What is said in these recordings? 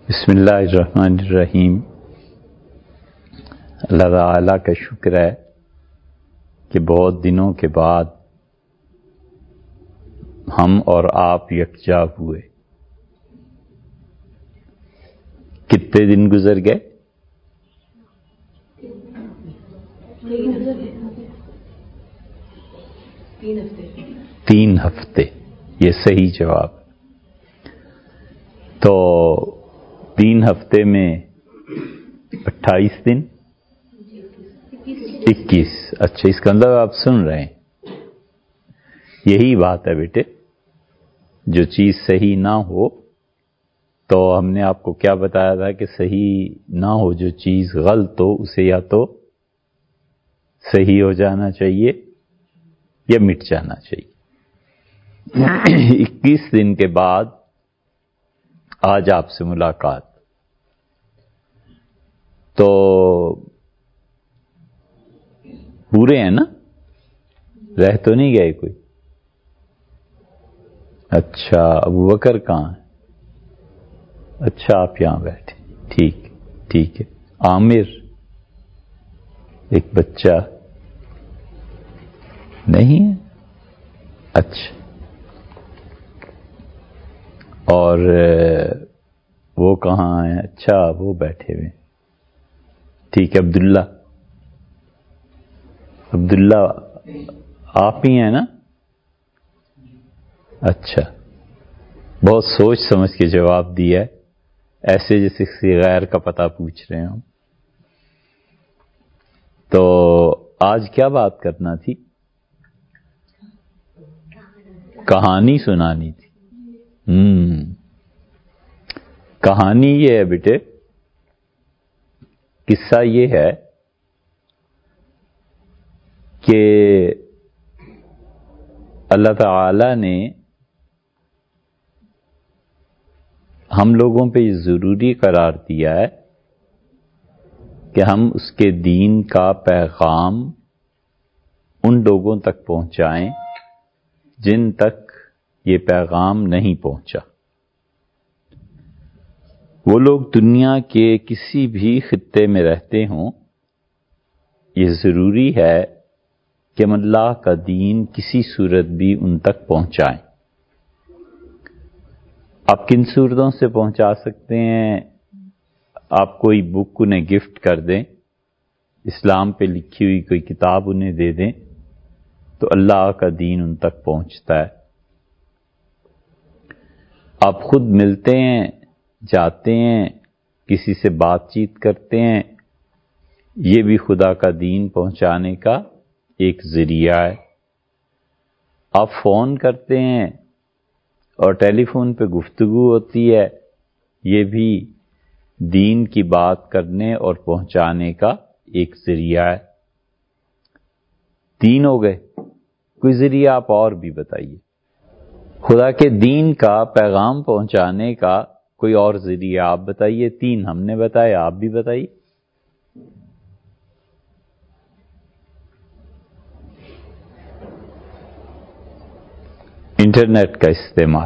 بسم اللہ الرحمن الرحیم۔ اللہ تعالیٰ کا شکر ہے کہ بہت دنوں کے بعد ہم اور آپ یکجا ہوئے۔ کتنے دن گزر گئے؟ 3 ہفتے، یہ صحیح جواب۔ تو 3 ہفتے میں 28 دن 21۔ اچھا، اس کا مطلب آپ سن رہے ہیں۔ یہی بات ہے بیٹے، جو چیز صحیح نہ ہو تو ہم نے آپ کو کیا بتایا تھا کہ صحیح نہ ہو جو چیز غلط ہو اسے یا تو صحیح ہو جانا چاہیے یا مٹ جانا چاہیے۔ 21 دن کے بعد آج آپ سے ملاقات، تو پورے ہیں نا؟ رہ تو نہیں گئے کوئی؟ اچھا، ابو بکر کہاں ہے؟ اچھا، آپ یہاں بیٹھے، ٹھیک ہے۔ عامر ایک بچہ نہیں ہے؟ اچھا، اور وہ کہاں ہے؟ اچھا، وہ بیٹھے ہوئے، ٹھیک ہے۔ عبداللہ آپ ہی ہیں نا؟ اچھا، بہت سوچ سمجھ کے جواب دیا ہے، ایسے جیسے کسی غیر کا پتہ پوچھ رہے ہوں۔ تو آج کیا بات کرنا تھی؟ کہانی سنانی تھی۔ کہانی یہ ہے بیٹے، قصہ یہ ہے کہ اللہ تعالی نے ہم لوگوں پہ یہ ضروری قرار دیا ہے کہ ہم اس کے دین کا پیغام ان لوگوں تک پہنچائیں جن تک یہ پیغام نہیں پہنچا۔ وہ لوگ دنیا کے کسی بھی خطے میں رہتے ہوں، یہ ضروری ہے کہ ہم اللہ کا دین کسی صورت بھی ان تک پہنچائیں۔ آپ کن صورتوں سے پہنچا سکتے ہیں؟ آپ کوئی بک انہیں گفٹ کر دیں، اسلام پہ لکھی ہوئی کوئی کتاب انہیں دے دیں تو اللہ کا دین ان تک پہنچتا ہے۔ آپ خود ملتے ہیں، جاتے ہیں، کسی سے بات چیت کرتے ہیں، یہ بھی خدا کا دین پہنچانے کا ایک ذریعہ ہے۔ آپ فون کرتے ہیں اور ٹیلی فون پہ گفتگو ہوتی ہے، یہ بھی دین کی بات کرنے اور پہنچانے کا ایک ذریعہ ہے۔ 3 ہو گئے، کوئی ذریعہ آپ اور بھی بتائیے۔ خدا کے دین کا پیغام پہنچانے کا کوئی اور ذریعہ آپ بتائیے۔ 3 ہم نے بتایا، آپ بھی بتائیے۔ انٹرنیٹ کا استعمال،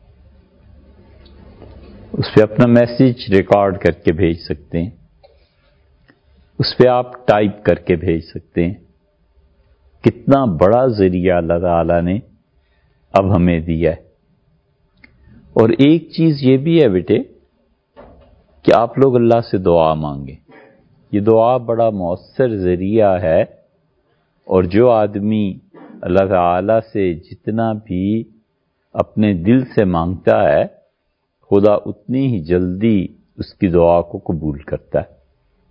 اس پہ اپنا میسج ریکارڈ کر کے بھیج سکتے ہیں، اس پہ آپ ٹائپ کر کے بھیج سکتے ہیں۔ کتنا بڑا ذریعہ اللہ تعالی نے اب ہمیں دیا ہے۔ اور ایک چیز یہ بھی ہے بیٹے کہ آپ لوگ اللہ سے دعا مانگیں، یہ دعا بڑا مؤثر ذریعہ ہے، اور جو آدمی اللہ تعالی سے جتنا بھی اپنے دل سے مانگتا ہے خدا اتنی ہی جلدی اس کی دعا کو قبول کرتا ہے۔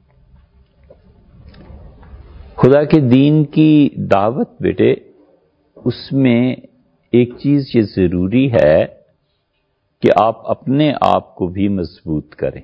خدا کے دین کی دعوت بیٹے، اس میں ایک چیز یہ ضروری ہے کہ آپ اپنے آپ کو بھی مضبوط کریں،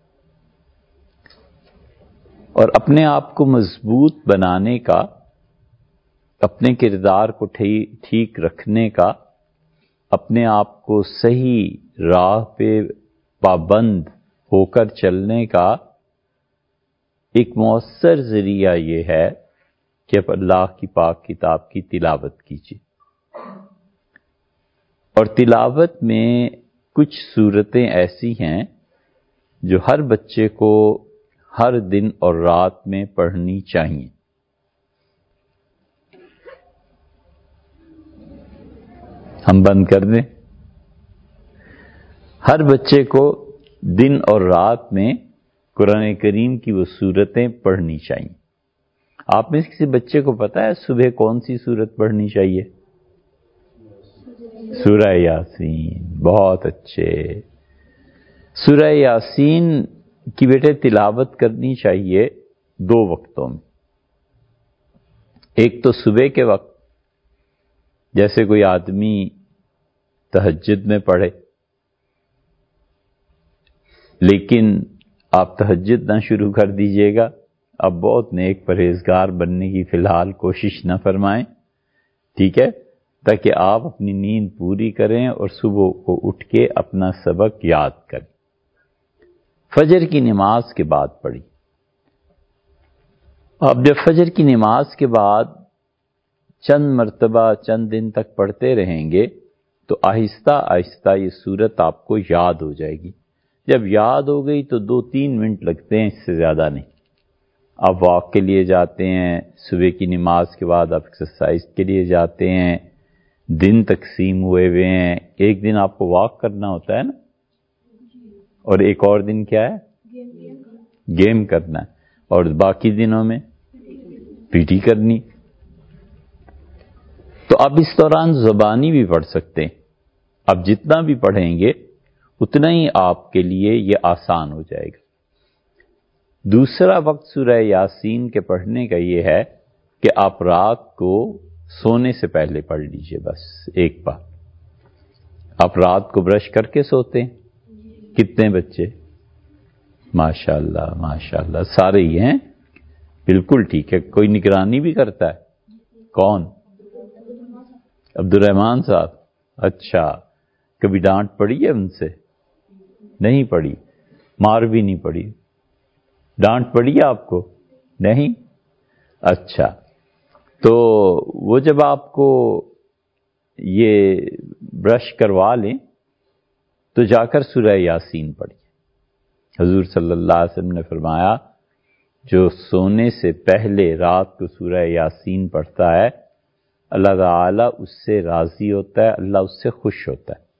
اور اپنے آپ کو مضبوط بنانے کا، اپنے کردار کو ٹھیک رکھنے کا، اپنے آپ کو صحیح راہ پہ پابند ہو کر چلنے کا ایک مؤثر ذریعہ یہ ہے کہ آپ اللہ کی پاک کتاب کی تلاوت کیجیے۔ اور تلاوت میں کچھ صورتیں ایسی ہیں جو ہر بچے کو ہر دن اور رات میں پڑھنی چاہیے. ہم بند کر دیں. ہر بچے کو دن اور رات میں قرآن کریم کی وہ سورتیں پڑھنی چاہیے. آپ میں سے کسی بچے کو پتا ہے صبح کون سی سورت پڑھنی چاہیے؟ سورہ یاسین. بہت اچھے. سورہ یاسین کی بیٹے تلاوت کرنی چاہیے 2 وقتوں میں. ایک تو صبح کے وقت، جیسے کوئی آدمی تہجد میں پڑھے، لیکن آپ تہجد نہ شروع کر دیجئے گا. اب بہت نیک پرہیزگار بننے کی فی الحال کوشش نہ فرمائیں، ٹھیک ہے، تاکہ آپ اپنی نیند پوری کریں اور صبح کو اٹھ کے اپنا سبق یاد کریں. فجر کی نماز کے بعد پڑھی. آپ جب فجر کی نماز کے بعد چند مرتبہ چند دن تک پڑھتے رہیں گے تو آہستہ آہستہ یہ سورت آپ کو یاد ہو جائے گی. جب یاد ہو گئی تو 2-3 منٹ لگتے ہیں، اس سے زیادہ نہیں. آپ واک کے لیے جاتے ہیں، صبح کی نماز کے بعد آپ ایکسرسائز کے لیے جاتے ہیں، دن تقسیم ہوئے ہیں. ایک دن آپ کو واک کرنا ہوتا ہے نا، اور ایک اور دن کیا ہے؟ گیم کرنا ہے. اور باقی دنوں میں پی ٹی کرنی. تو آپ اس دوران زبانی بھی پڑھ سکتے ہیں. آپ جتنا بھی پڑھیں گے اتنا ہی آپ کے لیے یہ آسان ہو جائے گا. دوسرا وقت سورہ یاسین کے پڑھنے کا یہ ہے کہ آپ رات کو سونے سے پہلے پڑھ لیجئے. بس ایک بار. آپ رات کو برش کر کے سوتے ہیں؟ کتنے بچے؟ ماشاءاللہ ماشاءاللہ، سارے ہی ہیں. بالکل ٹھیک ہے. کوئی نگرانی بھی کرتا ہے؟ کون؟ عبد الرحمان صاحب. اچھا، کبھی ڈانٹ پڑی ہے ان سے؟ نہیں پڑی. مار بھی نہیں پڑی. ڈانٹ پڑی ہے آپ کو؟ نہیں. اچھا، تو وہ جب آپ کو یہ برش کروا لیں تو جا کر سورہ یاسین پڑھیے. حضور صلی اللہ علیہ وسلم نے فرمایا جو سونے سے پہلے رات کو سورہ یاسین پڑھتا ہے اللہ تعالیٰ اس سے راضی ہوتا ہے، اللہ اس سے خوش ہوتا ہے.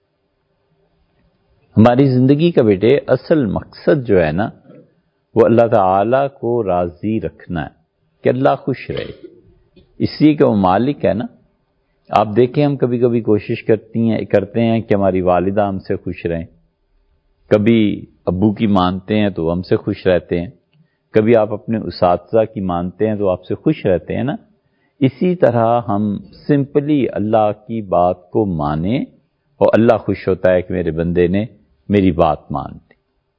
ہماری زندگی کا بیٹے اصل مقصد جو ہے نا وہ اللہ تعالیٰ کو راضی رکھنا ہے کہ اللہ خوش رہے. اس لیے کہ وہ مالک ہے نا. آپ دیکھیں ہم کبھی کبھی کوشش کرتے ہیں کہ ہماری والدہ ہم سے خوش رہیں. کبھی ابو کی مانتے ہیں تو ہم سے خوش رہتے ہیں. کبھی آپ اپنے اساتذہ کی مانتے ہیں تو آپ سے خوش رہتے ہیں نا. اسی طرح ہم سمپلی اللہ کی بات کو مانیں اور اللہ خوش ہوتا ہے کہ میرے بندے نے میری بات مان دی.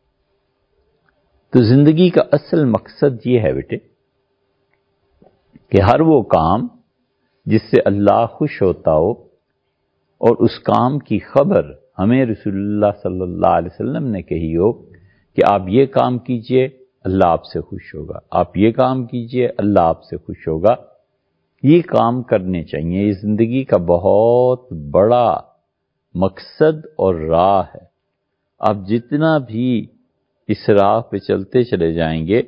تو زندگی کا اصل مقصد یہ ہے بیٹے کہ ہر وہ کام جس سے اللہ خوش ہوتا ہو اور اس کام کی خبر ہمیں رسول اللہ صلی اللہ علیہ وسلم نے کہی ہو کہ آپ یہ کام کیجئے اللہ آپ سے خوش ہوگا، آپ یہ کام کیجئے اللہ آپ سے خوش ہوگا. یہ کام کرنے چاہیے. یہ زندگی کا بہت بڑا مقصد اور راہ ہے. آپ جتنا بھی اس راہ پہ چلتے چلے جائیں گے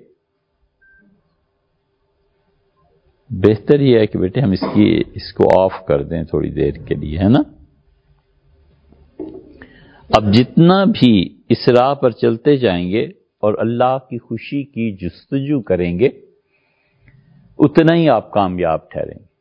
بہتر یہ ہے کہ بیٹے ہم اس کو آف کر دیں تھوڑی دیر کے لیے، ہے نا. اب جتنا بھی اس راہ پر چلتے جائیں گے اور اللہ کی خوشی کی جستجو کریں گے اتنا ہی آپ کامیاب ٹھہریں گے.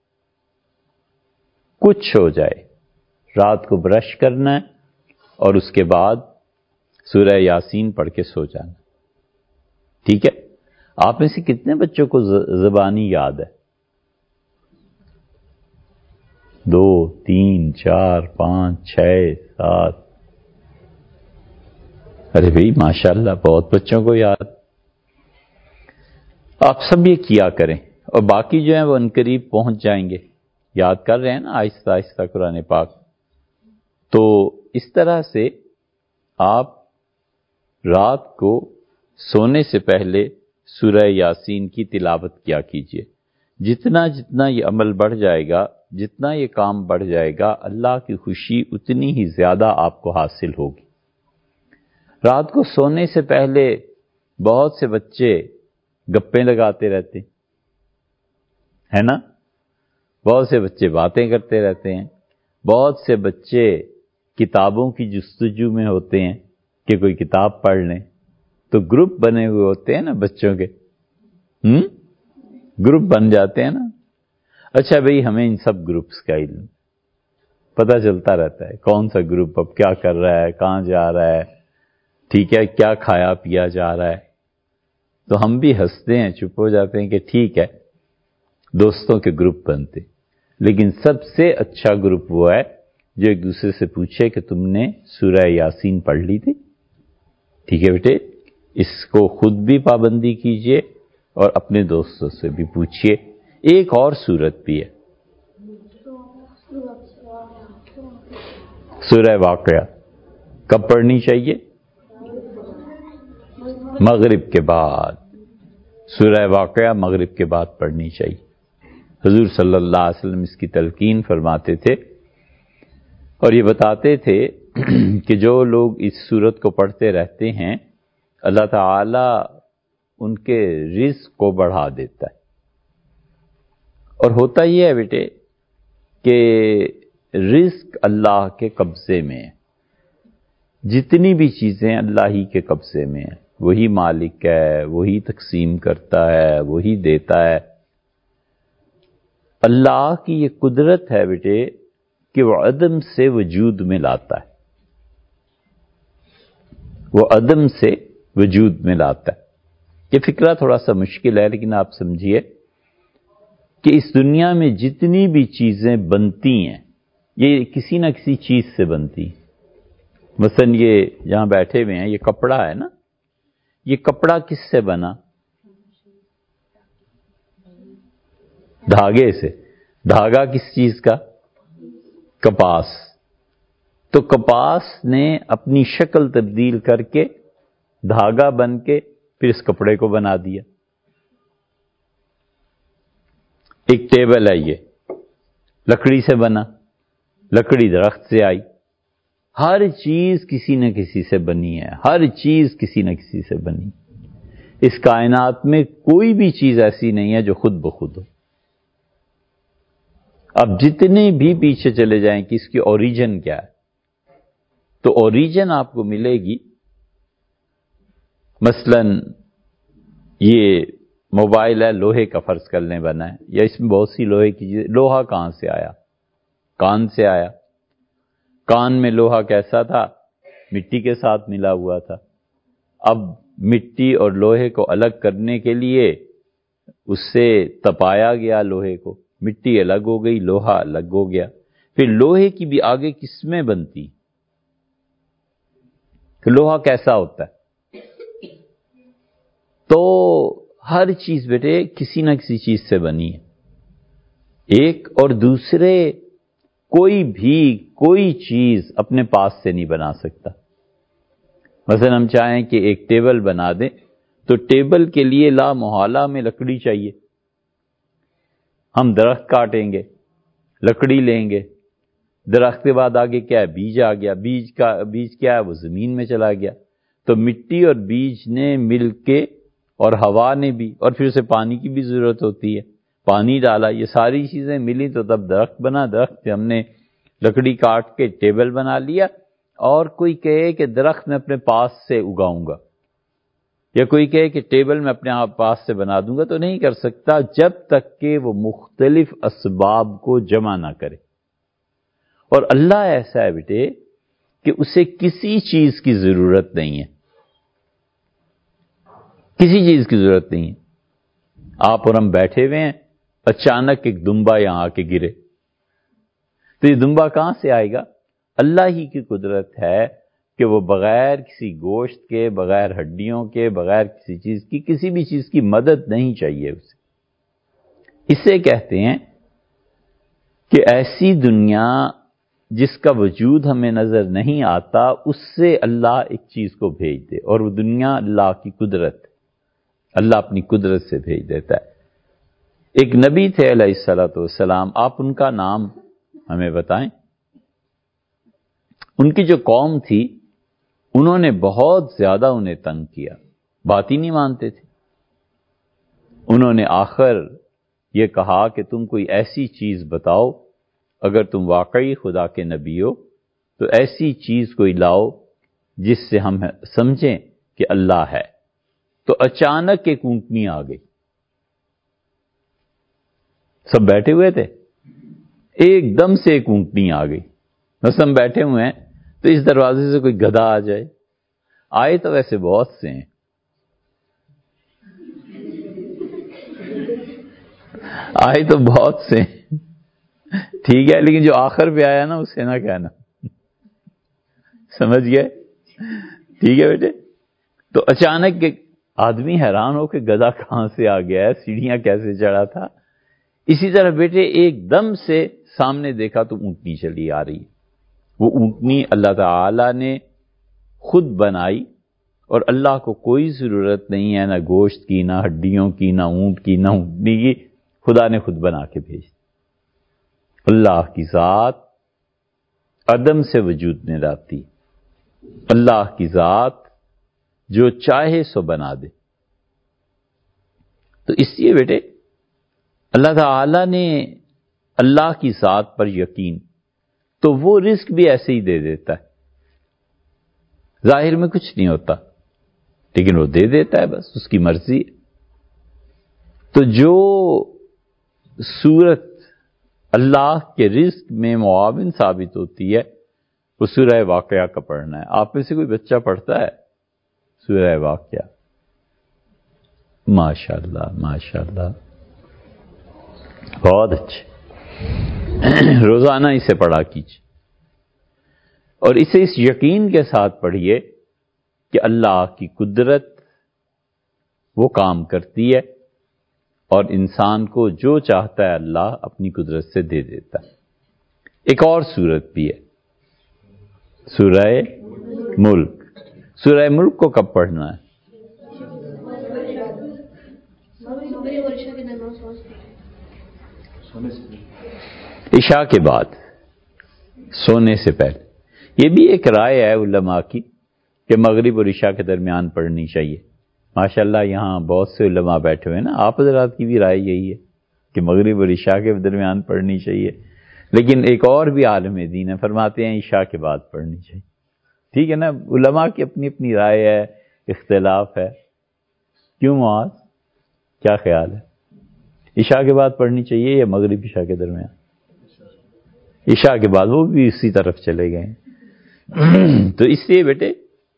کچھ ہو جائے رات کو برش کرنا ہے اور اس کے بعد سورہ یاسین پڑھ کے سو جانا. ٹھیک ہے. آپ میں سے کتنے بچوں کو زبانی یاد ہے؟ 2 3 4 5 6 7. ارے بھائی ماشاءاللہ بہت بچوں کو یاد. آپ سب یہ کیا کریں اور باقی جو ہیں وہ عنقریب پہنچ جائیں گے. یاد کر رہے ہیں نا آہستہ آہستہ قرآن پاک. تو اس طرح سے آپ رات کو سونے سے پہلے سورہ یاسین کی تلاوت کیا کیجئے. جتنا جتنا یہ عمل بڑھ جائے گا، جتنا یہ کام بڑھ جائے گا، اللہ کی خوشی اتنی ہی زیادہ آپ کو حاصل ہوگی. رات کو سونے سے پہلے بہت سے بچے گپیں لگاتے رہتے ہے نا، بہت سے بچے باتیں کرتے رہتے ہیں، بہت سے بچے کتابوں کی جستجو میں ہوتے ہیں کہ کوئی کتاب پڑھ لیں، تو گروپ بنے ہوئے ہوتے ہیں نا بچوں کے، گروپ بن جاتے ہیں نا۔ اچھا بھئی، ہمیں ان سب گروپس کا علم پتہ چلتا رہتا ہے، کون سا گروپ اب کیا کر رہا ہے، کہاں جا رہا ہے، ٹھیک ہے، کیا کھایا پیا جا رہا ہے۔ تو ہم بھی ہنستے ہیں، چپ ہو جاتے ہیں کہ ٹھیک ہے، دوستوں کے گروپ بنتے، لیکن سب سے اچھا گروپ وہ ہے جو ایک دوسرے سے پوچھے کہ تم نے سورہ یاسین پڑھ لی تھی؟ ٹھیک ہے بیٹے، اس کو خود بھی پابندی کیجئے اور اپنے دوستوں سے بھی پوچھئے۔ ایک اور سورت بھی ہے، سورہ واقعہ، کب پڑھنی چاہیے؟ مغرب کے بعد۔ سورہ واقعہ مغرب کے بعد پڑھنی چاہیے۔ حضور صلی اللہ علیہ وسلم اس کی تلقین فرماتے تھے اور یہ بتاتے تھے کہ جو لوگ اس سورت کو پڑھتے رہتے ہیں اللہ تعالی ان کے رزق کو بڑھا دیتا ہے۔ اور ہوتا یہ ہے بیٹے کہ رزق اللہ کے قبضے میں ہے، جتنی بھی چیزیں اللہ ہی کے قبضے میں ہیں، وہی مالک ہے، وہی تقسیم کرتا ہے، وہی دیتا ہے۔ اللہ کی یہ قدرت ہے بیٹے کہ وہ عدم سے وجود میں لاتا ہے، وہ عدم سے وجود میں لاتا ہے۔ یہ فکرہ تھوڑا سا مشکل ہے، لیکن آپ سمجھیے کہ اس دنیا میں جتنی بھی چیزیں بنتی ہیں یہ کسی نہ کسی چیز سے بنتی ہیں۔ مثلا یہ جہاں بیٹھے ہوئے ہیں یہ کپڑا ہے نا، یہ کپڑا کس سے بنا؟ دھاگے سے۔ دھاگا کس چیز کا؟ کپاس۔ تو کپاس نے اپنی شکل تبدیل کر کے دھاگا بن کے پھر اس کپڑے کو بنا دیا۔ ایک ٹیبل ہے، یہ لکڑی سے بنا، لکڑی درخت سے آئی۔ ہر چیز کسی نہ کسی سے بنی ہے، ہر چیز کسی نہ کسی سے بنی۔ اس کائنات میں کوئی بھی چیز ایسی نہیں ہے جو خود بخود ہو۔ اب جتنے بھی پیچھے چلے جائیں کہ اس کی اوریجن کیا ہے، تو اوریجن آپ کو ملے گی۔ مثلا یہ موبائل ہے، لوہے کا فرض کر لیں بنا ہے، یا اس میں بہت سی لوہے کی چیزیں۔ لوہا کہاں سے آیا؟ کان سے آیا۔ کان میں لوہا کیسا تھا؟ مٹی کے ساتھ ملا ہوا تھا۔ اب مٹی اور لوہے کو الگ کرنے کے لیے اس سے تپایا گیا لوہے کو، مٹی الگ ہو گئی، لوہا الگ ہو گیا۔ پھر لوہے کی بھی آگے قسمیں بنتی کہ لوہا کیسا ہوتا ہے۔ تو ہر چیز بیٹے کسی نہ کسی چیز سے بنی ہے، ایک اور دوسرے کوئی چیز اپنے پاس سے نہیں بنا سکتا۔ مثلا ہم چاہیں کہ ایک ٹیبل بنا دیں تو ٹیبل کے لیے لا محالہ میں لکڑی چاہیے۔ ہم درخت کاٹیں گے، لکڑی لیں گے، درخت کے بعد آگے کیا ہے؟ بیج آ گیا، بیج کیا ہے؟ وہ زمین میں چلا گیا۔ تو مٹی اور بیج نے مل کے اور ہوا نے بھی، اور پھر اسے پانی کی بھی ضرورت ہوتی ہے، پانی ڈالا، یہ ساری چیزیں ملی تو تب درخت بنا۔ درخت سے ہم نے لکڑی کاٹ کے ٹیبل بنا لیا۔ اور کوئی کہے کہ درخت میں اپنے پاس سے اگاؤں گا، یا کوئی کہے کہ ٹیبل میں اپنے آپ پاس سے بنا دوں گا، تو نہیں کر سکتا جب تک کہ وہ مختلف اسباب کو جمع نہ کرے۔ اور اللہ ایسا ہے بیٹے کہ اسے کسی چیز کی ضرورت نہیں ہے، کسی چیز کی ضرورت نہیں ہے۔ آپ اور ہم بیٹھے ہوئے ہیں، اچانک ایک دمبا یہاں آ کے گرے تو یہ دمبا کہاں سے آئے گا؟ اللہ ہی کی قدرت ہے کہ وہ بغیر کسی گوشت کے، بغیر ہڈیوں کے، بغیر کسی چیز کی، کسی بھی چیز کی مدد نہیں چاہیے اسے۔ اسے کہتے ہیں کہ ایسی دنیا جس کا وجود ہمیں نظر نہیں آتا، اس سے اللہ ایک چیز کو بھیج دے، اور وہ دنیا اللہ کی قدرت ہے، اللہ اپنی قدرت سے بھیج دیتا ہے۔ ایک نبی تھے علیہ الصلوۃ والسلام، آپ ان کا نام ہمیں بتائیں۔ ان کی جو قوم تھی انہوں نے بہت زیادہ انہیں تنگ کیا، بات ہی نہیں مانتے تھے۔ انہوں نے آخر یہ کہا کہ تم کوئی ایسی چیز بتاؤ، اگر تم واقعی خدا کے نبی ہو تو ایسی چیز کوئی لاؤ جس سے ہم سمجھیں کہ اللہ ہے۔ تو اچانک ایک اونٹنی آ گئی، سب بیٹھے ہوئے تھے، ایک دم سے ایک اونٹنی آ گئی۔ بس ہم بیٹھے ہوئے ہیں تو اس دروازے سے کوئی گدھا آ جائے، آئے تو ویسے بہت سے ہیں، آئے تو بہت سے ہیں، ٹھیک ہے، لیکن جو آخر پہ آیا نا اسے نہ کہنا، سمجھ گئے؟ ٹھیک ہے بیٹے۔ تو اچانک ایک آدمی حیران ہو کہ گدھا کہاں سے آ گیا ہے، سیڑھیاں کیسے چڑھا تھا۔ اسی طرح بیٹے ایک دم سے سامنے دیکھا تو اونٹنی چلی آ رہی ہے۔ وہ اونٹنی اللہ تعالی نے خود بنائی، اور اللہ کو کوئی ضرورت نہیں ہے نہ گوشت کی، نہ ہڈیوں کی، نہ اونٹ کی، نہ اونٹنی کی، خدا نے خود بنا کے بھیج۔ اللہ کی ذات عدم سے وجود میں لاتی، اللہ کی ذات جو چاہے سو بنا دے۔ تو اس لیے بیٹے اللہ تعالی نے اللہ کی ذات پر یقین، تو وہ رزق بھی ایسے ہی دے دیتا ہے، ظاہر میں کچھ نہیں ہوتا لیکن وہ دے دیتا ہے، بس اس کی مرضی ہے۔ تو جو صورت اللہ کے رزق میں معاون ثابت ہوتی ہے وہ سورہ واقعہ کا پڑھنا ہے۔ آپ میں سے کوئی بچہ پڑھتا ہے سورہ واقعہ؟ ماشاءاللہ ماشاءاللہ، بہت اچھے، روزانہ اسے پڑھا کیجیے، اور اسے اس یقین کے ساتھ پڑھیے کہ اللہ کی قدرت وہ کام کرتی ہے، اور انسان کو جو چاہتا ہے اللہ اپنی قدرت سے دے دیتا ہے۔ ایک اور سورت بھی ہے، سورہ ملک۔ سورہ ملک کو کب پڑھنا ہے؟ عشاء کے بعد، سونے سے پہلے۔ یہ بھی ایک رائے ہے علماء کی کہ مغرب اور عشاء کے درمیان پڑھنی چاہیے۔ ماشاءاللہ یہاں بہت سے علماء بیٹھے ہوئے ہیں نا، آپ حضرات کی بھی رائے یہی ہے کہ مغرب اور عشاء کے درمیان پڑھنی چاہیے، لیکن ایک اور بھی عالم دین ہے فرماتے ہیں عشاء کے بعد پڑھنی چاہیے۔ ٹھیک ہے نا، علماء کی اپنی اپنی رائے ہے، اختلاف ہے۔ کیوں معاذ، کیا خیال ہے؟ عشاء کے بعد پڑھنی چاہیے یا مغرب عشاء کے درمیان؟ عشاء کے بعد، وہ بھی اسی طرف چلے گئے۔ تو اس لیے بیٹے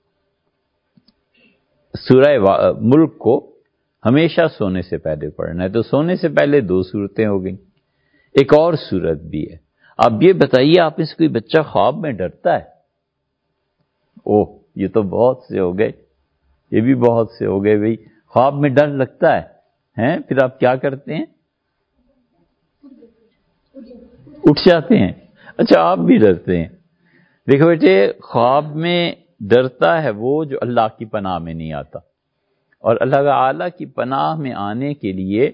سورہ ملک کو ہمیشہ سونے سے پہلے پڑھنا ہے۔ تو سونے سے پہلے 2 سورتیں ہو گئیں، ایک اور سورت بھی ہے۔ اب یہ بتائیے آپ میں سے کوئی بچہ خواب میں ڈرتا ہے؟ اوہ، یہ تو بہت سے ہو گئے، یہ بھی بہت سے ہو گئے بھئی، خواب میں ڈر لگتا ہے، پھر آپ کیا کرتے ہیں؟ اٹھ جاتے ہیں۔ اچھا، آپ بھی ڈرتے ہیں؟ دیکھو بیٹے، خواب میں ڈرتا ہے وہ جو اللہ کی پناہ میں نہیں آتا، اور اللہ تعالی کی پناہ میں آنے کے لیے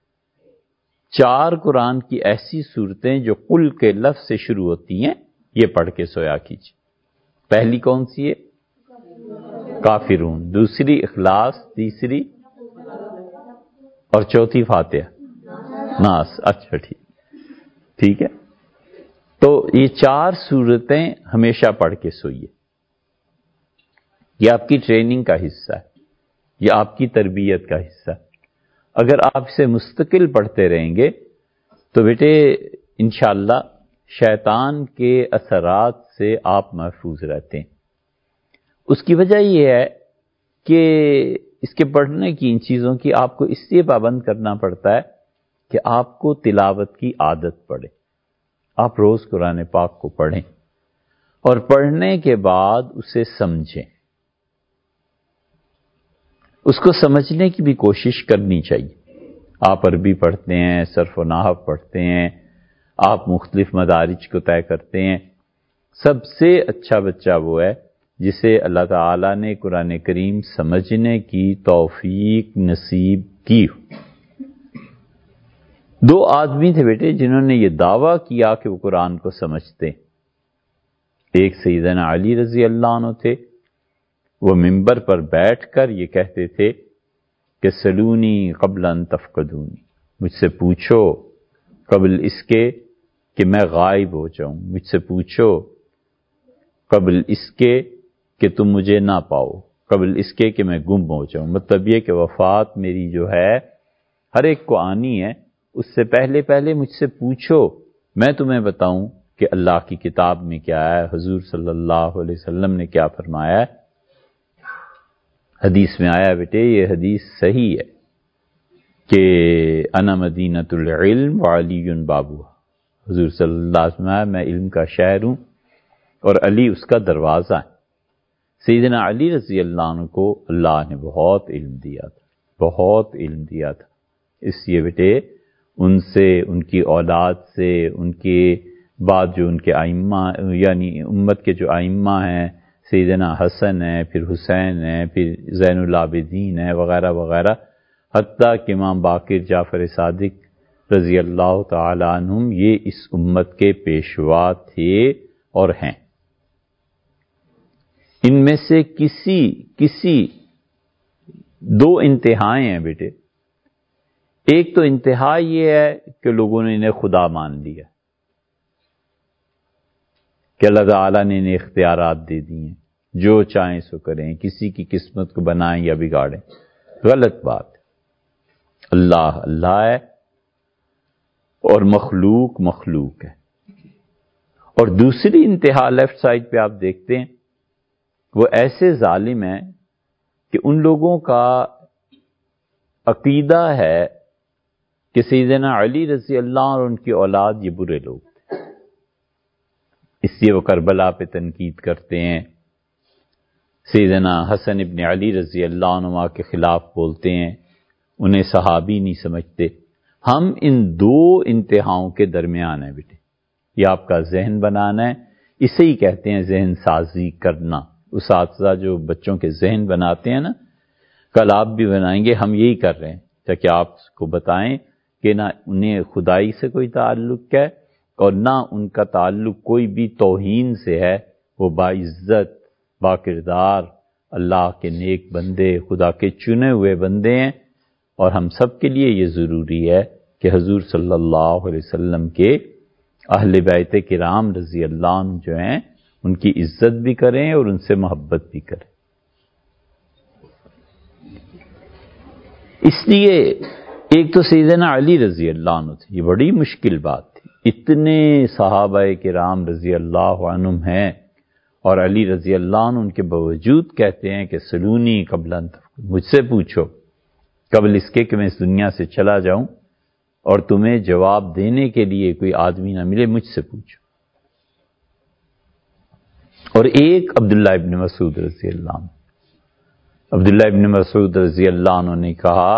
4 قرآن کی ایسی صورتیں جو قل کے لفظ سے شروع ہوتی ہیں، یہ پڑھ کے سویا کیجیے۔ پہلی کون سی ہے؟ کافرون، دوسری اخلاص، تیسری اور چوتھی فاتحہ ناس۔ اچھا ٹھیک ہے، تو یہ 4 صورتیں ہمیشہ پڑھ کے سوئیے۔ یہ آپ کی ٹریننگ کا حصہ ہے، یہ آپ کی تربیت کا حصہ ہے۔ اگر آپ اسے مستقل پڑھتے رہیں گے تو بیٹے انشاءاللہ شیطان کے اثرات سے آپ محفوظ رہتے ہیں۔ اس کی وجہ یہ ہے کہ اس کے پڑھنے کی، ان چیزوں کی آپ کو اس لیے پابند کرنا پڑتا ہے کہ آپ کو تلاوت کی عادت پڑے۔ آپ روز قرآن پاک کو پڑھیں، اور پڑھنے کے بعد اسے سمجھیں، اس کو سمجھنے کی بھی کوشش کرنی چاہیے۔ آپ عربی پڑھتے ہیں، صرف و نحو پڑھتے ہیں، آپ مختلف مدارج کو طے کرتے ہیں، سب سے اچھا بچہ وہ ہے جسے اللہ تعالیٰ نے قرآن کریم سمجھنے کی توفیق نصیب کی ہو۔ 2 آدمی تھے بیٹے جنہوں نے یہ دعویٰ کیا کہ وہ قرآن کو سمجھتے ہیں۔ ایک سیدنا علی رضی اللہ عنہ تھے، وہ منبر پر بیٹھ کر یہ کہتے تھے کہ سلونی قبل ان تفقدونی، مجھ سے پوچھو قبل اس کے کہ میں غائب ہو جاؤں، مجھ سے پوچھو قبل اس کے کہ تم مجھے نہ پاؤ، قبل اس کے کہ میں گم ہو جاؤں۔ مطلب یہ کہ وفات میری جو ہے ہر ایک کو آنی ہے، اس سے پہلے پہلے مجھ سے پوچھو، میں تمہیں بتاؤں کہ اللہ کی کتاب میں کیا ہے، حضور صلی اللہ علیہ وسلم نے کیا فرمایا ہے۔ حدیث میں آیا بیٹے، یہ حدیث صحیح ہے کہ انا مدینۃ العلم وعلی بابوہا، حضور صلی اللہ علیہ وسلم میں علم کا شہر ہوں اور علی اس کا دروازہ ہے۔ سیدنا علی رضی اللہ عنہ کو اللہ نے بہت علم دیا تھا، بہت علم دیا تھا، اس لیے بیٹے ان سے، ان کی اولاد سے، ان کے بعد جو ان کے ائمہ یعنی امت کے جو ائمہ ہیں، سیدنا حسن ہے، پھر حسین ہے، پھر زین العابدین ہے، وغیرہ وغیرہ، حتیٰ کہ امام باقر جعفر صادق رضی اللہ تعالی عنہم یہ اس امت کے پیشوا تھے اور ہیں۔ ان میں سے کسی دو انتہائیں ہیں بیٹے۔ ایک تو انتہا یہ ہے کہ لوگوں نے انہیں خدا مان لیا کہ اللہ تعالیٰ نے انہیں اختیارات دے دی ہیں، جو چاہیں سو کریں، کسی کی قسمت کو بنائیں یا بگاڑیں۔ غلط بات ہے، اللہ اللہ ہے اور مخلوق مخلوق ہے۔ اور دوسری انتہا لیفٹ سائڈ پہ آپ دیکھتے ہیں، وہ ایسے ظالم ہیں کہ ان لوگوں کا عقیدہ ہے کہ سیدنا علی رضی اللہ عنہ اور ان کی اولاد یہ برے لوگ تھے، اس لیے وہ کربلا پہ تنقید کرتے ہیں، سیدنا حسن ابن علی رضی اللہ عنہ کے خلاف بولتے ہیں، انہیں صحابی نہیں سمجھتے۔ ہم ان دو انتہاؤں کے درمیان ہیں بیٹے، یہ آپ کا ذہن بنانا ہے، اسے ہی کہتے ہیں ذہن سازی کرنا۔ اساتذہ جو بچوں کے ذہن بناتے ہیں نا، کل آپ بھی بنائیں گے، ہم یہی کر رہے ہیں تاکہ آپ کو بتائیں کہ نہ انہیں خدائی سے کوئی تعلق ہے اور نہ ان کا تعلق کوئی بھی توہین سے ہے، وہ باعزت باکردار اللہ کے نیک بندے، خدا کے چنے ہوئے بندے ہیں، اور ہم سب کے لیے یہ ضروری ہے کہ حضور صلی اللہ علیہ وسلم کے اہل بیت کرام رضی اللہ عنہ جو ہیں ان کی عزت بھی کریں اور ان سے محبت بھی کریں۔ اس لیے ایک تو سیدنا علی رضی اللہ عنہ تھے، یہ بڑی مشکل بات تھی، اتنے صحابہ کرام رضی اللہ عنہم ہیں اور علی رضی اللہ عنہ ان کے باوجود کہتے ہیں کہ سلونی قبل ان تفقدونی، مجھ سے پوچھو قبل اس کے کہ میں اس دنیا سے چلا جاؤں اور تمہیں جواب دینے کے لیے کوئی آدمی نہ ملے، مجھ سے پوچھو۔ اور ایک عبداللہ ابن مسعود رضی اللہ عنہ، عبداللہ ابن مسعود رضی اللہ عنہ نے کہا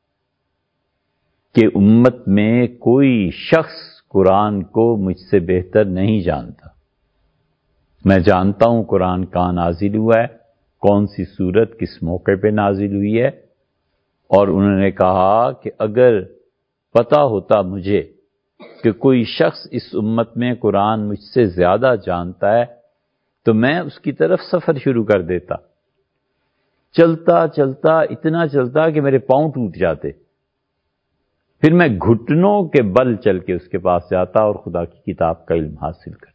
کہ امت میں کوئی شخص قرآن کو مجھ سے بہتر نہیں جانتا، میں جانتا ہوں قرآن کہاں نازل ہوا ہے، کون سی سورت کس موقع پہ نازل ہوئی ہے، اور انہوں نے کہا کہ اگر پتہ ہوتا مجھے کہ کوئی شخص اس امت میں قرآن مجھ سے زیادہ جانتا ہے تو میں اس کی طرف سفر شروع کر دیتا، چلتا چلتا اتنا چلتا کہ میرے پاؤں ٹوٹ جاتے، پھر میں گھٹنوں کے بل چل کے اس کے پاس جاتا اور خدا کی کتاب کا علم حاصل کرتا۔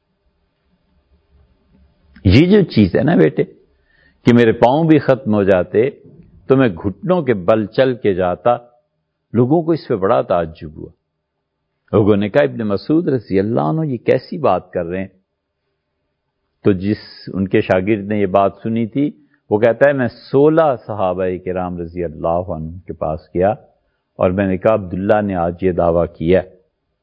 یہ جو چیز ہے نا بیٹے کہ میرے پاؤں بھی ختم ہو جاتے تو میں گھٹنوں کے بل چل کے جاتا، لوگوں کو اس پہ بڑا تعجب ہوا۔ لوگوں نے کہا ابن مسعود رضی اللہ عنہ یہ کیسی بات کر رہے ہیں؟ تو جس ان کے شاگرد نے یہ بات سنی تھی وہ کہتا ہے میں 16 صحابہ کرام رضی اللہ عنہ کے پاس گیا اور میں نے کہا عبداللہ نے آج یہ دعویٰ کیا ہے۔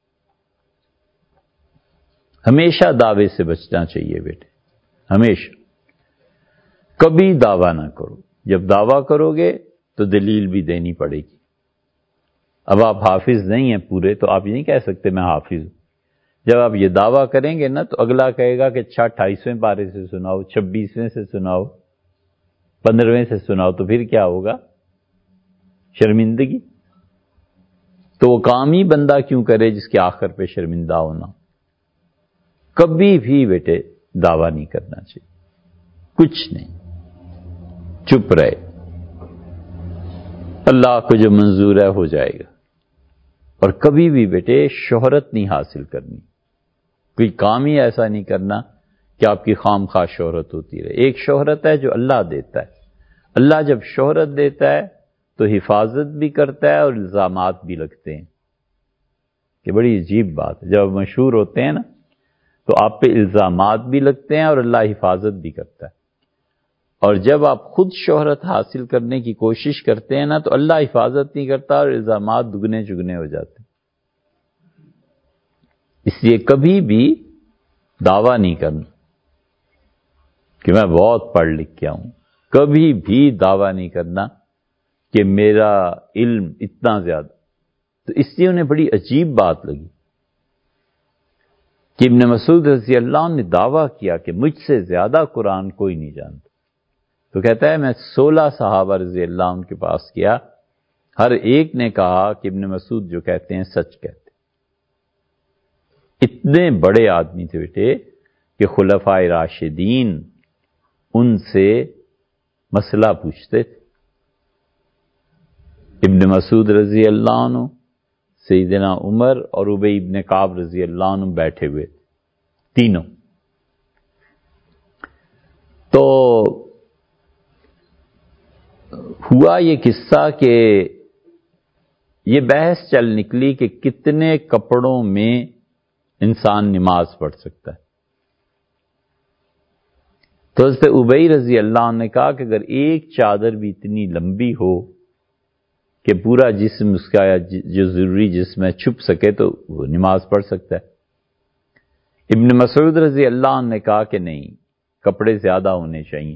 ہمیشہ دعوے سے بچنا چاہیے بیٹے، ہمیشہ، کبھی دعویٰ نہ کرو، جب دعویٰ کرو گے تو دلیل بھی دینی پڑے گی۔ اب آپ حافظ نہیں ہیں پورے تو آپ یہ نہیں کہہ سکتے میں حافظ ہوں، جب آپ یہ دعویٰ کریں گے نا تو اگلا کہے گا کہ اچھا 28ویں پارے سے سناؤ، 26ویں سے سناؤ، 15ویں سے سناؤ، تو پھر کیا ہوگا؟ شرمندگی۔ تو وہ کام ہی بندہ کیوں کرے جس کے آخر پہ شرمندہ ہونا؟ کبھی بھی بیٹے دعویٰ نہیں کرنا چاہیے، کچھ نہیں۔ چپ رہے، اللہ کو جو منظور ہے ہو جائے گا۔ اور کبھی بھی بیٹے شہرت نہیں حاصل کرنی، کوئی کام ہی ایسا نہیں کرنا کہ آپ کی خام خواہ شہرت ہوتی رہے۔ ایک شہرت ہے جو اللہ دیتا ہے، اللہ جب شہرت دیتا ہے تو حفاظت بھی کرتا ہے اور الزامات بھی لگتے ہیں، کہ بڑی عجیب بات ہے، جب مشہور ہوتے ہیں نا تو آپ پہ الزامات بھی لگتے ہیں اور اللہ حفاظت بھی کرتا ہے، اور جب آپ خود شہرت حاصل کرنے کی کوشش کرتے ہیں نا تو اللہ حفاظت نہیں کرتا اور الزامات دگنے چگنے ہو جاتے ہیں۔ اس لیے کبھی بھی دعویٰ نہیں کرنا کہ میں بہت پڑھ لکھ کے ہوں، کبھی بھی دعویٰ نہیں کرنا کہ میرا علم اتنا زیادہ۔ تو اس لیے انہیں بڑی عجیب بات لگی کہ ابن مسعود رضی اللہ عنہ نے دعویٰ کیا کہ مجھ سے زیادہ قرآن کوئی نہیں جانتا۔ تو کہتا ہے میں 16 صحابہ رضی اللہ عنہ کے پاس گیا، ہر ایک نے کہا کہ ابن مسعود جو کہتے ہیں سچ کہتے ہیں۔ اتنے بڑے آدمی تھے بیٹے کہ خلفائے راشدین ان سے مسئلہ پوچھتے تھے۔ ابن مسعود رضی اللہ عنہ، سیدنا عمر اور ابی ابن کعب رضی اللہ عنہ بیٹھے ہوئے تھے، تینوں۔ تو ہوا یہ قصہ کہ یہ بحث چل نکلی کہ کتنے کپڑوں میں انسان نماز پڑھ سکتا ہے۔ تو حضرت ابی رضی اللہ عنہ نے کہا کہ اگر ایک چادر بھی اتنی لمبی ہو کہ پورا جسم اس کا جو ضروری جسم ہے چھپ سکے تو وہ نماز پڑھ سکتا ہے۔ ابن مسعود رضی اللہ عنہ نے کہا کہ نہیں، کپڑے زیادہ ہونے چاہیے۔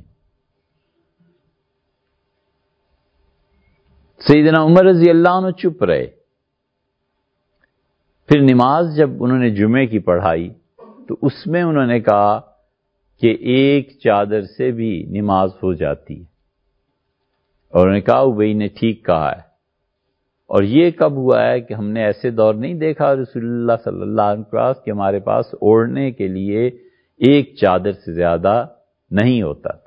سیدنا عمر رضی اللہ عنہ چپ رہے۔ پھر نماز جب انہوں نے جمعے کی پڑھائی تو اس میں انہوں نے کہا کہ ایک چادر سے بھی نماز ہو جاتی ہے، اور انہوں نے کہا ابی نے ٹھیک کہا ہے۔ اور یہ کب ہوا ہے کہ ہم نے ایسے دور نہیں دیکھا رسول اللہ صلی اللہ علیہ وسلم کے پاس کہ ہمارے پاس اوڑھنے کے لیے ایک چادر سے زیادہ نہیں ہوتا تھا۔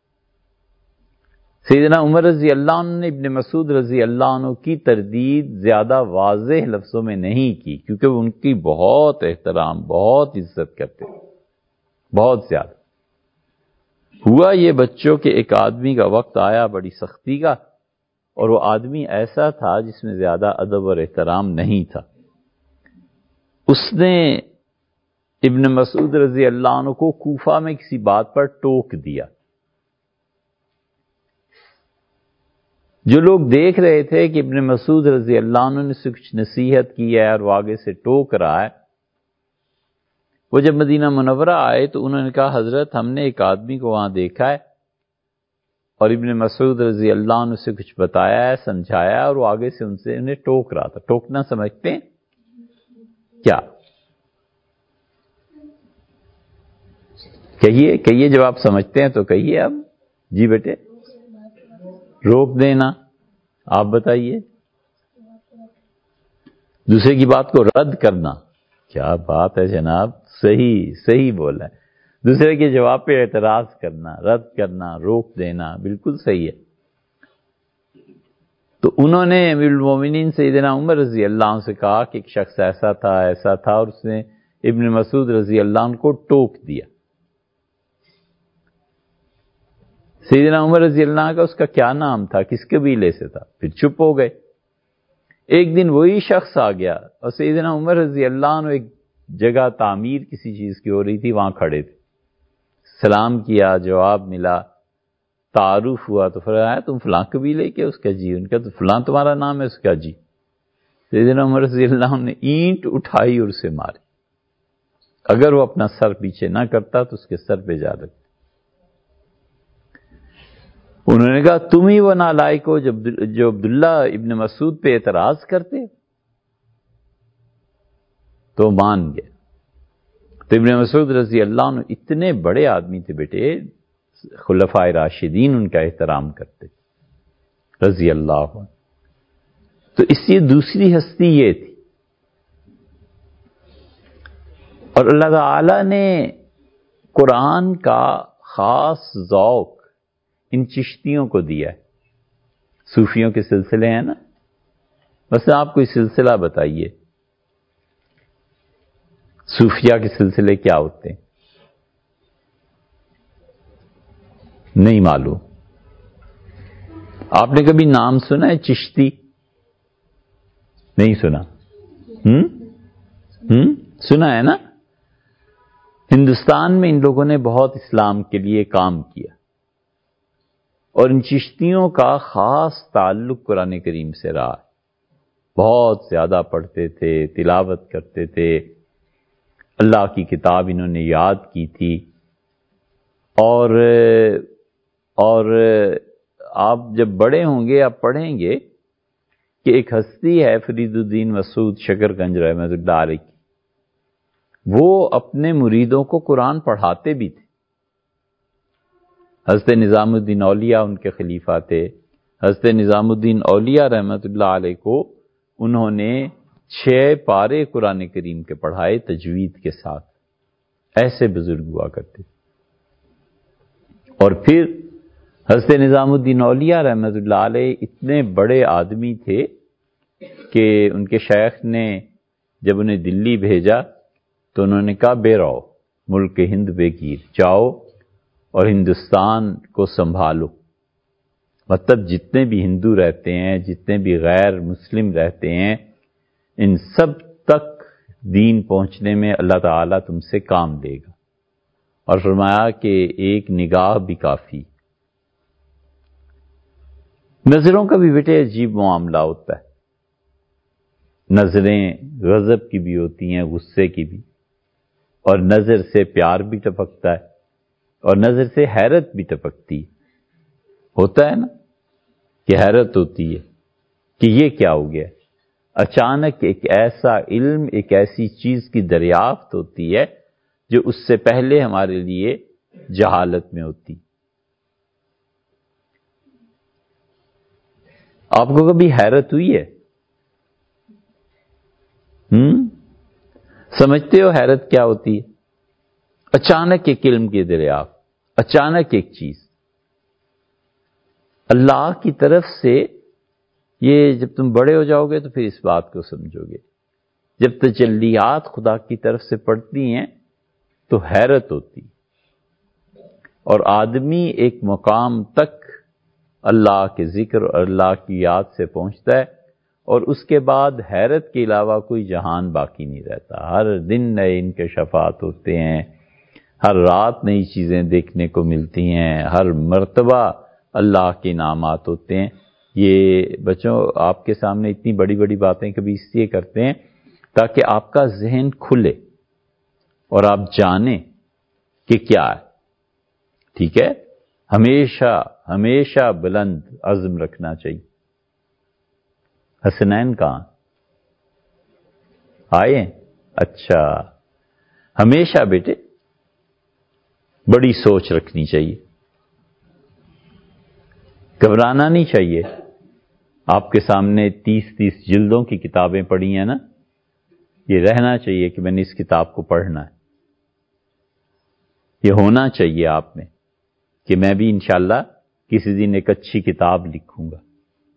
سیدنا عمر رضی اللہ عنہ نے ابن مسعود رضی اللہ عنہ کی تردید زیادہ واضح لفظوں میں نہیں کی، کیونکہ وہ ان کی بہت احترام، بہت عزت کرتے تھے، بہت زیادہ۔ ہوا یہ بچوں کے ایک آدمی کا وقت آیا بڑی سختی کا، اور وہ آدمی ایسا تھا جس میں زیادہ ادب اور احترام نہیں تھا۔ اس نے ابن مسعود رضی اللہ عنہ کو کوفہ میں کسی بات پر ٹوک دیا۔ جو لوگ دیکھ رہے تھے کہ ابن مسعود رضی اللہ عنہ نے سے کچھ نصیحت کی ہے اور وہ آگے سے ٹوک رہا ہے، وہ جب مدینہ منورہ آئے تو انہوں نے کہا حضرت ہم نے ایک آدمی کو وہاں دیکھا ہے اور ابن مسعود رضی اللہ عنہ سے کچھ بتایا ہے، سمجھایا ہے، اور وہ آگے سے انہیں ٹوک رہا تھا۔ ٹوکنا سمجھتے ہیں کیا؟ کہیے جب آپ سمجھتے ہیں تو کہیے۔ اب جی بیٹے، روک دینا، آپ بتائیے۔ دوسرے کی بات کو رد کرنا، کیا بات ہے جناب، صحیح بولا ہے۔ دوسرے کے جواب پہ اعتراض کرنا، رد کرنا، روک دینا، بالکل صحیح ہے۔ تو انہوں نے امیر المومنین سیدنا عمر رضی اللہ عنہ سے کہا کہ ایک شخص ایسا تھا اور اس نے ابن مسعود رضی اللہ عنہ کو ٹوک دیا۔ سیدنا عمر رضی اللہ عنہ کا اس کا کیا نام تھا، کس قبیلے سے تھا؟ پھر چپ ہو گئے۔ ایک دن وہی شخص آ گیا اور سیدنا عمر رضی اللہ عنہ ایک جگہ تعمیر کسی چیز کی ہو رہی تھی، وہاں کھڑے تھے، سلام کیا، جواب ملا، تعارف ہوا تو فرمایا تم فلاں قبیلے کے؟ اس کا جی۔ ان کا تو فلاں تمہارا نام ہے؟ اس کا جی۔ سیدنا عمر رضی اللہ عنہ نے اینٹ اٹھائی اور اسے ماری۔ اگر وہ اپنا سر پیچھے نہ کرتا تو اس کے سر پہ جا لگتا۔ انہوں نے کہا تم ہی وہ نالائق ہو جو عبداللہ ابن مسعود پہ اعتراض کرتے؟ تو مان گئے۔ تو ابن مسعود رضی اللہ عنہ اتنے بڑے آدمی تھے بیٹے، خلفائے راشدین ان کا احترام کرتے رضی اللہ عنہ۔ تو اس لیے دوسری ہستی یہ تھی، اور اللہ تعالی نے قرآن کا خاص ذوق ان چشتیوں کو دیا ہے. صوفیوں کے سلسلے ہیں نا، بس آپ کوئی سلسلہ بتائیے، صوفیہ کے سلسلے کیا ہوتے ہیں؟ نہیں معلوم. آپ نے کبھی نام سنا ہے چشتی؟ نہیں سنا. سنا ہے نا. ہندوستان میں ان لوگوں نے بہت اسلام کے لیے کام کیا، اور ان چشتیوں کا خاص تعلق قرآن کریم سے رہا. بہت زیادہ پڑھتے تھے، تلاوت کرتے تھے، اللہ کی کتاب انہوں نے یاد کی تھی. اور آپ جب بڑے ہوں گے آپ پڑھیں گے کہ ایک ہستی ہے فرید الدین مسعود شکر گنج رحمۃ اللہ علیہ کی، وہ اپنے مریدوں کو قرآن پڑھاتے بھی تھے. حضرت نظام الدین اولیاء ان کے خلیفہ تھے. حضرت نظام الدین اولیاء رحمۃ اللہ علیہ کو انہوں نے 6 پارے قرآن کریم کے پڑھائے تجوید کے ساتھ. ایسے بزرگ ہوا کرتے. اور پھر حضرت نظام الدین اولیاء رحمۃ اللہ علیہ اتنے بڑے آدمی تھے کہ ان کے شیخ نے جب انہیں دلی بھیجا تو انہوں نے کہا بے رہو ملک ہند بے گیر، جاؤ اور ہندوستان کو سنبھالو. مطلب جتنے بھی ہندو رہتے ہیں، جتنے بھی غیر مسلم رہتے ہیں، ان سب تک دین پہنچنے میں اللہ تعالیٰ تم سے کام لے گا. اور فرمایا کہ ایک نگاہ بھی کافی. نظروں کا بھی بیٹے عجیب معاملہ ہوتا ہے. نظریں غضب کی بھی ہوتی ہیں، غصے کی بھی، اور نظر سے پیار بھی ٹپکتا ہے، اور نظر سے حیرت بھی ٹپکتی ہوتا ہے نا، کہ حیرت ہوتی ہے کہ یہ کیا ہو گیا. اچانک ایک ایسا علم، ایک ایسی چیز کی دریافت ہوتی ہے جو اس سے پہلے ہمارے لیے جہالت میں ہوتی. آپ کو کبھی حیرت ہوئی ہے؟ سمجھتے ہو حیرت کیا ہوتی ہے؟ اچانک ایک علم کی دریافت، اچانک ایک چیز اللہ کی طرف سے. یہ جب تم بڑے ہو جاؤ گے تو پھر اس بات کو سمجھو گے. جب تجلیات خدا کی طرف سے پڑتی ہیں تو حیرت ہوتی، اور آدمی ایک مقام تک اللہ کے ذکر اور اللہ کی یاد سے پہنچتا ہے، اور اس کے بعد حیرت کے علاوہ کوئی جہان باقی نہیں رہتا. ہر دن نئے انکشافات ہوتے ہیں، ہر رات نئی چیزیں دیکھنے کو ملتی ہیں، ہر مرتبہ اللہ کے انعامات ہوتے ہیں. یہ بچوں آپ کے سامنے اتنی بڑی بڑی باتیں کبھی اس لیے کرتے ہیں تاکہ آپ کا ذہن کھلے اور آپ جانیں کہ کیا ہے. ٹھیک ہے؟ ہمیشہ ہمیشہ بلند عزم رکھنا چاہیے. حسنین کہاں آئے؟ اچھا. ہمیشہ بیٹے بڑی سوچ رکھنی چاہیے، گھبرانا نہیں چاہیے. آپ کے سامنے 30 جلدوں کی کتابیں پڑھی ہیں نا، یہ رہنا چاہیے کہ میں نے اس کتاب کو پڑھنا ہے. یہ ہونا چاہیے آپ میں کہ میں بھی انشاءاللہ کسی دن ایک اچھی کتاب لکھوں گا.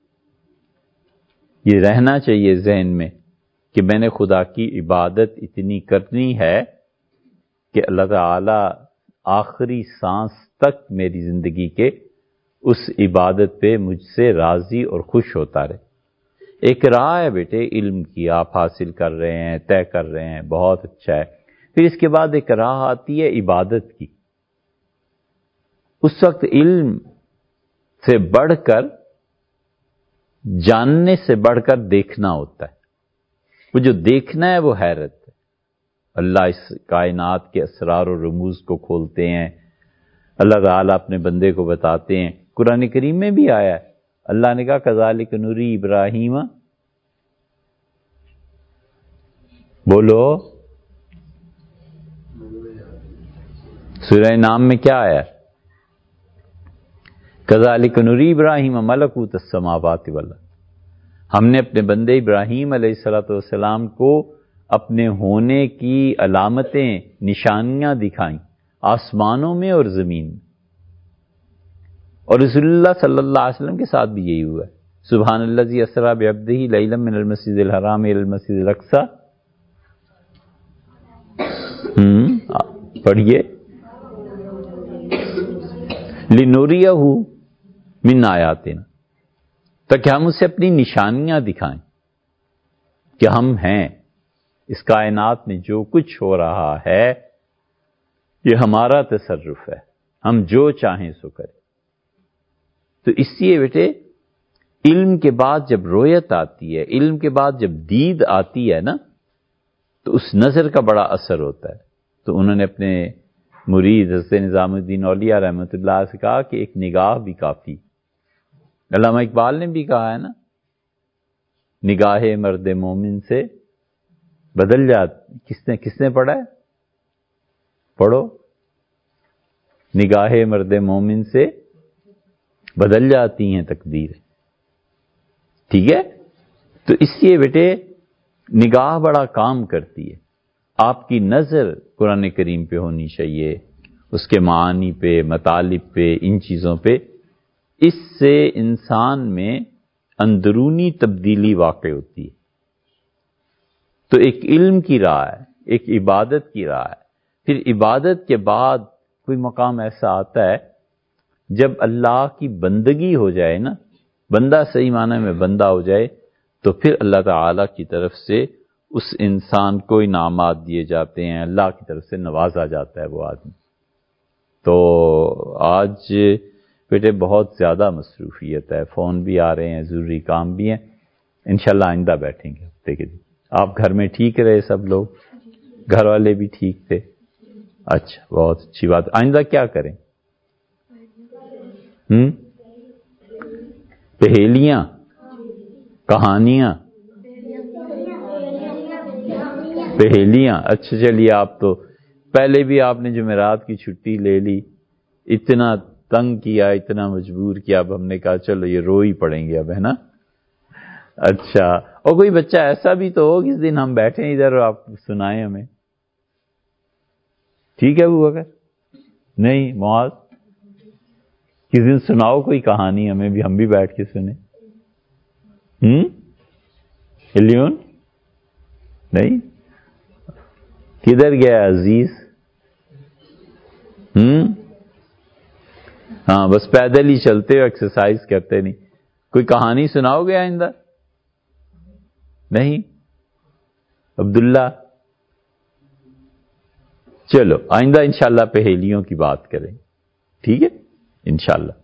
یہ رہنا چاہیے ذہن میں کہ میں نے خدا کی عبادت اتنی کرنی ہے کہ اللہ تعالی آخری سانس تک میری زندگی کے اس عبادت پہ مجھ سے راضی اور خوش ہوتا رہے. ایک راہ ہے بیٹے علم کی، آپ حاصل کر رہے ہیں، طے کر رہے ہیں، بہت اچھا ہے. پھر اس کے بعد ایک راہ آتی ہے عبادت کی. اس وقت علم سے بڑھ کر، جاننے سے بڑھ کر دیکھنا ہوتا ہے. وہ جو دیکھنا ہے وہ حیرت ہے. اللہ اس کائنات کے اسرار و رموز کو کھولتے ہیں، اللہ تعالیٰ اپنے بندے کو بتاتے ہیں. قرآن کریم میں بھی آیا ہے، اللہ نے کہا کذالک نوری ابراہیم، بولو سورہ نام میں کیا آیا؟ کذالک نوری ابراہیم ملکوت السماوات والارض. ہم نے اپنے بندے ابراہیم علیہ السلام کو اپنے ہونے کی علامتیں، نشانیاں دکھائیں آسمانوں میں اور زمین میں. اور رسول اللہ صلی اللہ علیہ وسلم کے ساتھ بھی یہی ہوا ہے. سبحان الذی اسری بعبدہ لیلا من المسجد الحرام الی المسجد الاقصی. پڑھیے. لنوریہ من آیاتنا، تاکہ ہم اسے اپنی نشانیاں دکھائیں کہ ہم ہیں، اس کائنات میں جو کچھ ہو رہا ہے یہ ہمارا تصرف ہے، ہم جو چاہیں سو کریں. تو اس لیے بیٹے علم کے بعد جب رویت آتی ہے، علم کے بعد جب دید آتی ہے نا، تو اس نظر کا بڑا اثر ہوتا ہے. تو انہوں نے اپنے مرید حضرت نظام الدین اولیاء رحمۃ اللہ سے کہا کہ ایک نگاہ بھی کافی. علامہ اقبال نے بھی کہا ہے نا، نگاہ مرد مومن سے بدل کس نے پڑھا ہے؟ پڑھو. نگاہ مرد مومن سے بدل جاتی ہیں تقدیر. ٹھیک ہے. تو اس لیے بیٹے نگاہ بڑا کام کرتی ہے. آپ کی نظر قرآن کریم پہ ہونی چاہیے، اس کے معانی پہ، مطالب پہ، ان چیزوں پہ. اس سے انسان میں اندرونی تبدیلی واقع ہوتی ہے. تو ایک علم کی راہ ہے، ایک عبادت کی راہ ہے. پھر عبادت کے بعد کوئی مقام ایسا آتا ہے جب اللہ کی بندگی ہو جائے نا، بندہ صحیح معنی میں بندہ ہو جائے، تو پھر اللہ تعالی کی طرف سے اس انسان کو انعامات دیے جاتے ہیں، اللہ کی طرف سے نوازا جاتا ہے وہ آدمی. تو آج بیٹے بہت زیادہ مصروفیت ہے، فون بھی آ رہے ہیں، ضروری کام بھی ہیں. انشاءاللہ آئندہ بیٹھیں گے ہفتے کے دن. آپ گھر میں ٹھیک رہے سب لوگ؟ گھر والے بھی ٹھیک تھے؟ اچھا، بہت اچھی بات. آئندہ کیا کریں؟ پہیلیاں، کہانیاں، پہیلیاں. اچھا چلیے، آپ تو پہلے بھی آپ نے جمعرات کی چھٹی لے لی، اتنا تنگ کیا، اتنا مجبور کیا، اب ہم نے کہا چلو یہ رو ہی پڑیں گے اب، ہے نا. اچھا، اور کوئی بچہ ایسا بھی تو ہو کس دن ہم بیٹھیں ادھر اور آپ سنائیں ہمیں. ٹھیک ہے ابو بکر؟ نہیں معاذ، کس دن سناؤ کوئی کہانی ہمیں بھی، ہم بھی بیٹھ کے سنیں. الیون نہیں؟ کدھر گیا عزیز؟ ہاں بس پیدل ہی چلتے ہو، ایکسرسائز کرتے نہیں. کوئی کہانی سناؤ گے آئندہ؟ نہیں؟ عبداللہ؟ چلو آئندہ انشاءاللہ پہیلیوں کی بات کریں. ٹھیک ہے انشاءاللہ.